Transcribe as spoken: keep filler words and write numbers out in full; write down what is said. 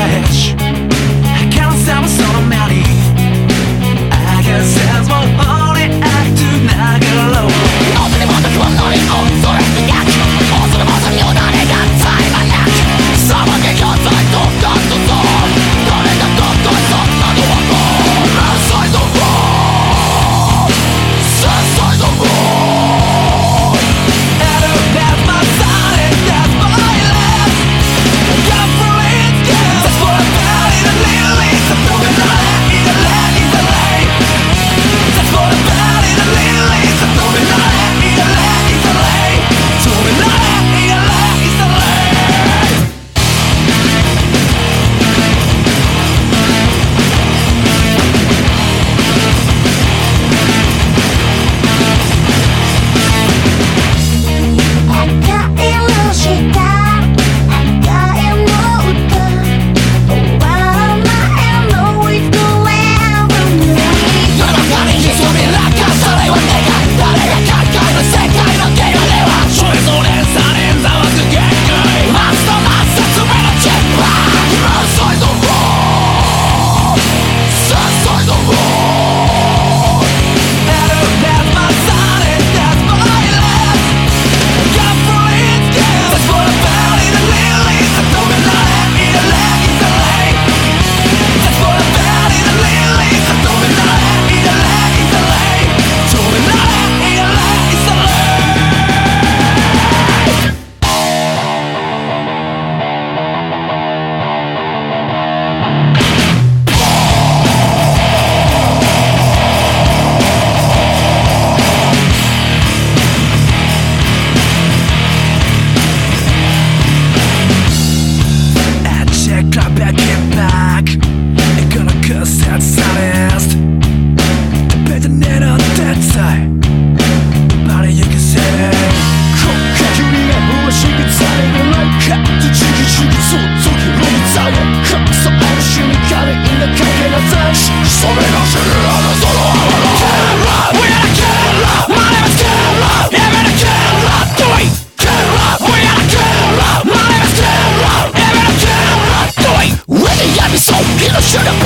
edge. Can't stop so many. I guess that's what only I do not get low. 어둠이 모두 그만너리 온도를 약 어둠이 모두 요단의 간사의 만약 사막의 견사의 똑같은 돈 너네가 똑같아 나도 왔고 Inside the road Inside the road That's my sign and that's my last Got for it, yeah That's what I'm about in a little league I'm throwing all that in a land in the lane That's what I'm about in a little league I'm throwing all that in a land in the lane Throwing all that in a land in the lane Shut up!